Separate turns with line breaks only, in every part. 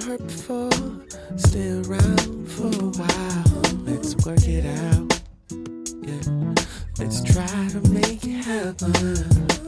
hurt before, stay around for a while. Let's work it out. Yeah, let's try to make it happen.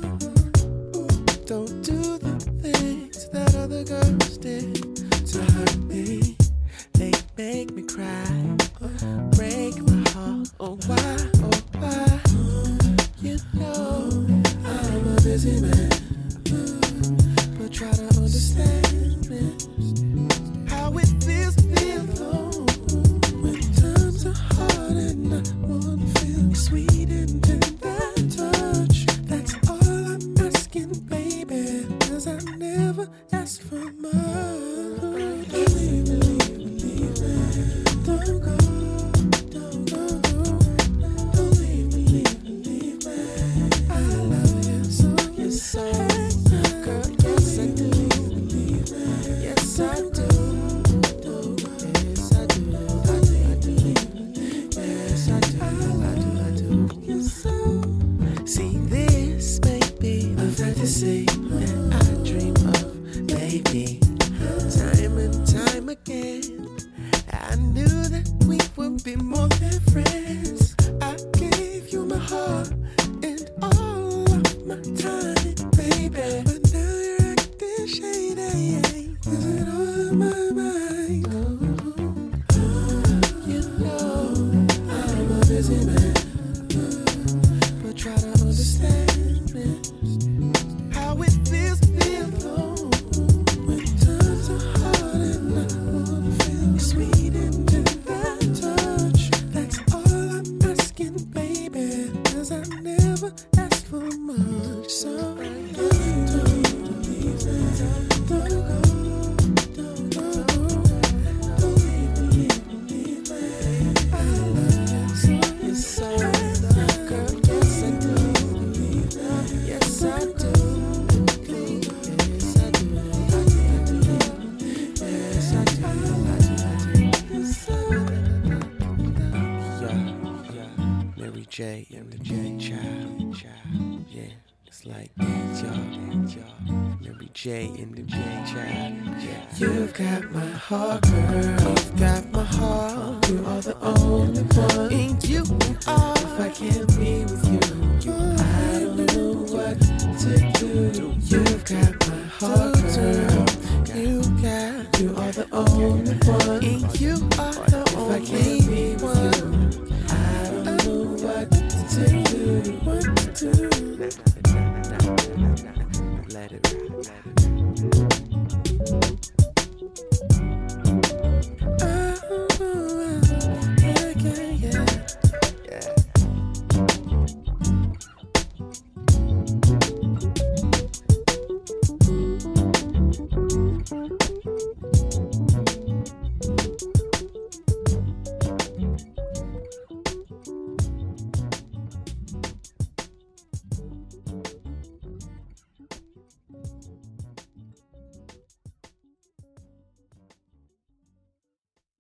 Don't do the things that other girls did to hurt me. They make me cry, break my heart. Oh why, oh why? You know I'm a busy man, but try to understand me. How it feels to be alone when times are hard and I wanna feel sweet and tender touch. That's all I'm asking, baby, 'cause I never asked for much. Don't leave me, leave me. Don't go, don't go. Don't leave me, leave me. I love you so, yes I do. Girl, yes I do. Yes I do. Yes I do. I do. Yes I do. I do. Yes I do. See, this may be a fantasy that I dream of, baby. Time and time again, I knew that we would be more than friends. I gave you my heart and all of my time, baby. But now you're acting shady. Is it all in my mind? You know I'm a busy man, but try to understand me. How it feels to be alone when times are hard and I wanna feel sweet and tender touch. That's all I'm asking, baby, 'cause I never asked for much. So don't leave me, don't go, don't go. Don't leave me, leave me. I love you so, yes I do. Girl, yes I do. Yes I do. Yes I do. Yes I do. Yeah, Mary J and the J Child. Yeah, it's like that, y'all. Mary J and the J Child. Yeah. You've got my heart, girl. You've got my heart. You are the only one. And you are. If I can't be with you, I don't know what to do. You've got my heart, girl. You are the only one. And you are the only one. I don't know what to do. What to do? Let it ride.